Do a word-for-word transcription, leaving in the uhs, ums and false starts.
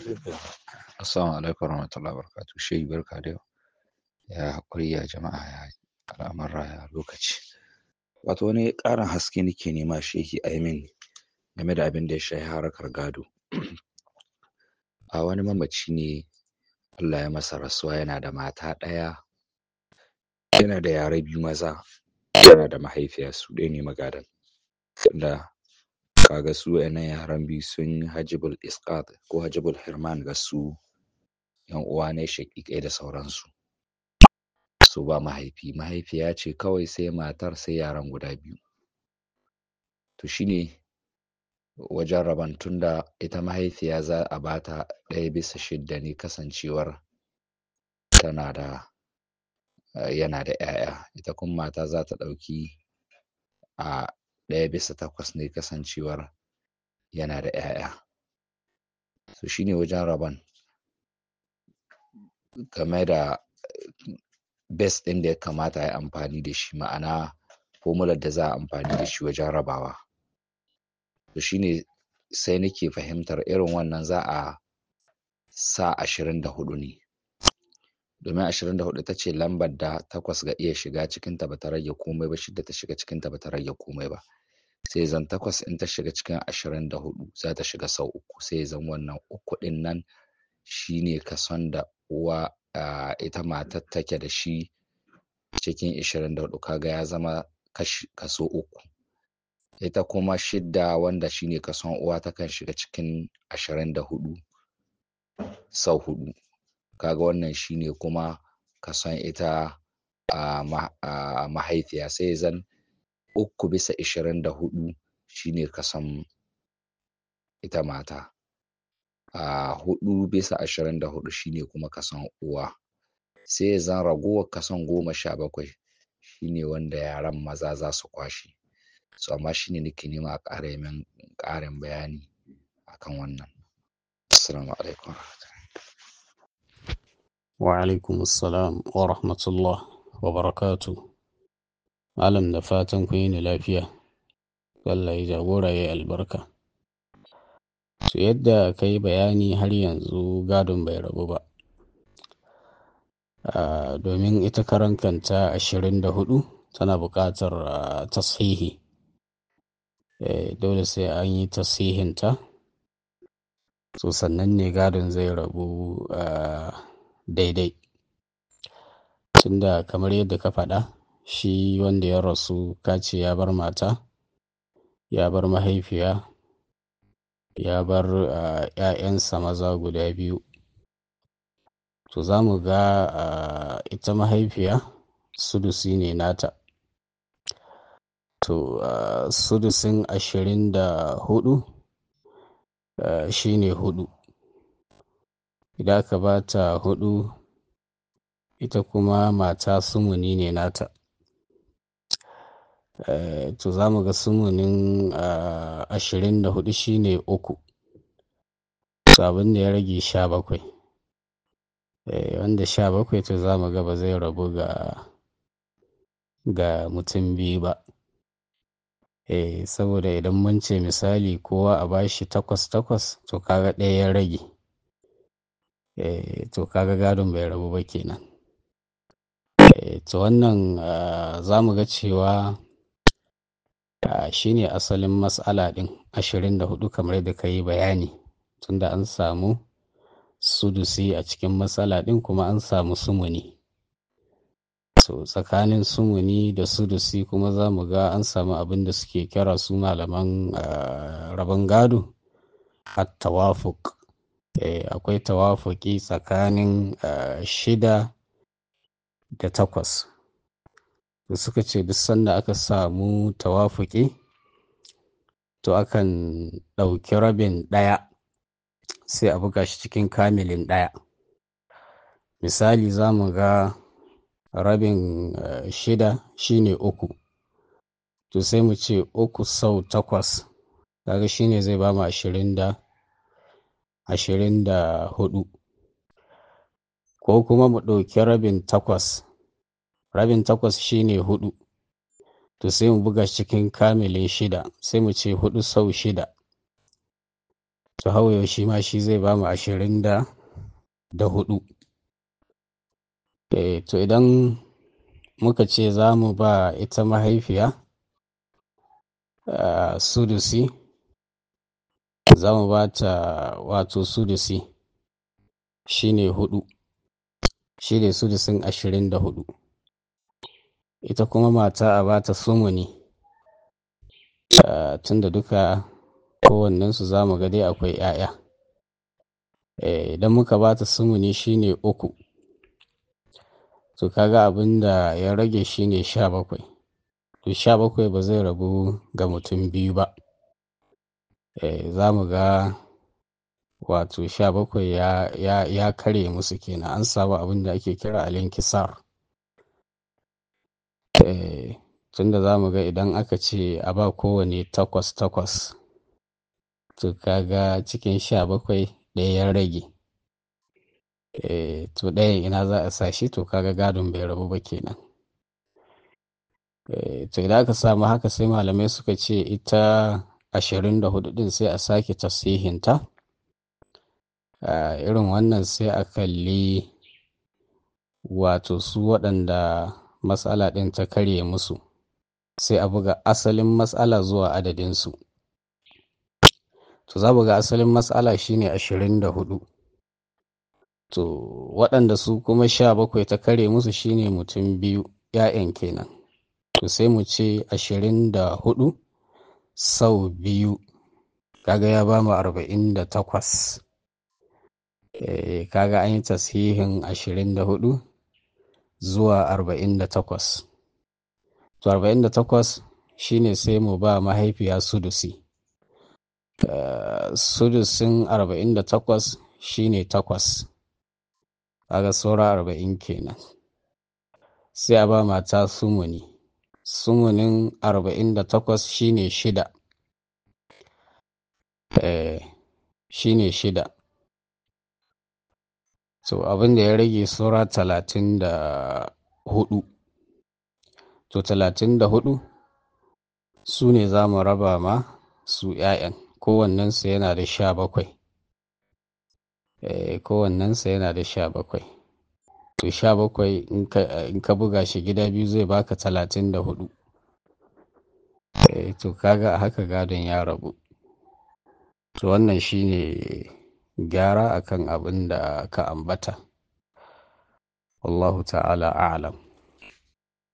Assalamu alaikum warahmatullahi wabarakatuh. Shehi barka da yau. Ya haƙuri ya jama'a ya al'amurra ya lokaci. Wato wani ƙarin haske nake nema shehi a yi min game da abin da ya shafi harkar gado. A wani mamaci ne Allah ya masa rasuwa, yana da mata ɗaya, yana da yara biyu maza, yana da mahaifiya, su ɗaya ne magadan. Da kaga su waƴannan yaran biyu sun yi hajibul isqat ko hajibul hirman ga su yan uwa ne shaƙiƙai da sauransu. Su ba mahaifi, mahaifiya ce kawai, sai matar, sai yaran guda biyu. To shine wajen rabon, tunda ita mahaifiya za a bata ɗaya bisa shidda ne, kasancewar tana da yana da ƴaƴa. Ita kuma mata za ta ɗauki a ɗaya bisa takwas ne, kasancewar yana da ƴaƴa. To shine wajen rabon game da best ɗin da ya kamata a yi amfani da shi, ma'ana formular da za a amfani da shi wajen rabawa. To shine sai nake fahimtar irin wannan za a sa ashirin da huɗu ne, domin ashirin da huɗu ita ce lambar da takwas ga iya shiga cikinta ba ta rage komai ba, shidda ta shiga cikinta ba ta rage komai ba. Sai zan takwas in ta shiga cikin ashirin da huɗu za ta shiga sau uku, sai zan wannan uku ɗin nan shine kason da uwa a ita matar take da shi cikin ashirin da huɗu, kaga ya zama kaso uku. Ita kuma shidda wanda shine kason uwa takan shiga cikin ashirin da huɗu sau huɗu, kaga wannan shine kuma kason ita a mahaifiya, sai zan uku bisa ashirin da huɗu shine kason ita mata. A huɗu bisa ashirin da huɗu shine kuma kason uwa. Sai zan ragowar kason goma sha bakwai shine wanda yaran maza za su kwashe. So amma shine nake nema a ƙara yi min ƙarin bayani akan wannan. Assalamu alaikum. Wa alaikum assalam wa rahmatullah wa barakatuh. Malam, da fatan kun yi ni lafiya. Allah ya jagora ya albarka. To yadda ka yi bayani har yanzu gadon bai rabu ba. Uh, domin ita karan kanta ashirin da huɗu tana buƙatar uh, tashihi. Eh, dole sai an yi tashihinta. So sannan ne gadon zai rabu uh, daidai. Tunda kamar yadda ka faɗa, shi wanda ya rasu kace ya bar mata, ya bar mahaifiya, ya bar uh, ‘ya'yansa maza guda biyu. To za mu ga uh, ita mahaifiya sudusi ne nata. To uh, sudusin ashirin da hudu uh, shi ne hudu. Idan aka ba ta hudu, ita kuma mata sumuni ne nata. Uh, to za mu ga sumunin uh, ashirin da hudu shi ne uku. To abin da ya rage sha bakwai. Wanda sha bakwai to za mu ga ba zai rabu ga ga mutum biyu ba. Eh, saboda idan mun ce misali kowa a bashi takwas takwas, to kaga ɗaya ya rage. Eh, to kaga gadon bai rabu ba kenan. Eh, to wannan uh, za mu ga cewa uh, shine asalin mas'ala ɗin ashirin da hudu kamar yadda ka yi bayani. Tunda an samu sudusi a cikin matsala ɗin kuma an samu sumuni. So tsakanin sumuni da sudusi kuma za mu ga an samu abin da suke kira su malaman uh, rabon gado at-tawafuk. Eh, akwai tawafuki tsakanin uh, shida da takwas. Da suka ce duk sanda aka samu tawafuki, to akan ɗauki rabin ɗaya sai a buga shi cikin kamilin ɗaya. Misali za mu ga rabin uh, shida shine uku. To sai mu ce uku sau takwas, kaga shine zai ba mu ashirin da ashirin da hudu. Ko kuma mu ɗauki rabin takwas. Rabin takwas shine hudu. To sai mu buga cikin kamilin shida, sai mu ce hudu sau shida. to hawaye shi ma shi zai ba mu ashirin da da hudu. Eh, to idan muka ce za mu ba ita mahaifiya uh, sudusi, za mu ba ta wato sudusi shine hudu, shine sudusin ashirin da hudu. Ita kuma mata a ba ta sumuni, uh, tunda duka kowannensu za mu ga dai akwai 'ya'ya. Eh, idan muka ba ta sumuni shine uku, to kaga abin da ya rage shine sha bakwai. To sha bakwai ba zai rabu ga mutum biyu ba. Eh, za mu ga wato sha bakwai ya, ya, ya kare musu kenan, an samu abin da ake kira alinkisar. Eh, tunda za mu ga idan aka ce a ba kowane takwas takwas, to kaga cikin sha bakwai ɗaya ya rage. Eh, to ɗayan ina za a sa shi, to kaga gadon bai rabu ba kenan. Eh, to idan aka samu haka sai malamai suka ce ita ashirin da hudu din sai a sake tasihinta. Uh, irin wannan sai a kalli wato su waɗanda matsala ɗin ta karye musu, sai a buga asalin matsala zuwa adadinsu. To za buga asalin matsala shine ashirin da hudu. To waɗanda su kuma sha bakwai ta kare musu shine mutum biyu, 'ya'yan kenan. To sai mu ce ashirin da hudu sau biyu, kaga ya ba mu arba'in da takwas. E, kaga an yi tasihin ashirin da hudu zuwa arba'in da takwas. To arba'in da takwas shine sai mu ba mahaifiya sudusi. Uh, sudusin arba'in da takwas shine takwas, kaga saura arba'in kenan. Sai a ba mata sumuni, sumunin arba'in da takwas shine shida. Eh, shine shida. So abin da ya rage saura talatin da hudu. To talatin da hudu su ne za mu raba ma su 'ya'yan, kowannensu yana da sha bakwai. Eh, kowannensu yana da sha bakwai. To sha bakwai in ka buga shi gida biyu zai baka talatin da hudu. Eh, to kaga a haka gadon ya rabu. To wannan shine gyara akan abin da ka ambata. Wallahu ta'ala a'lam.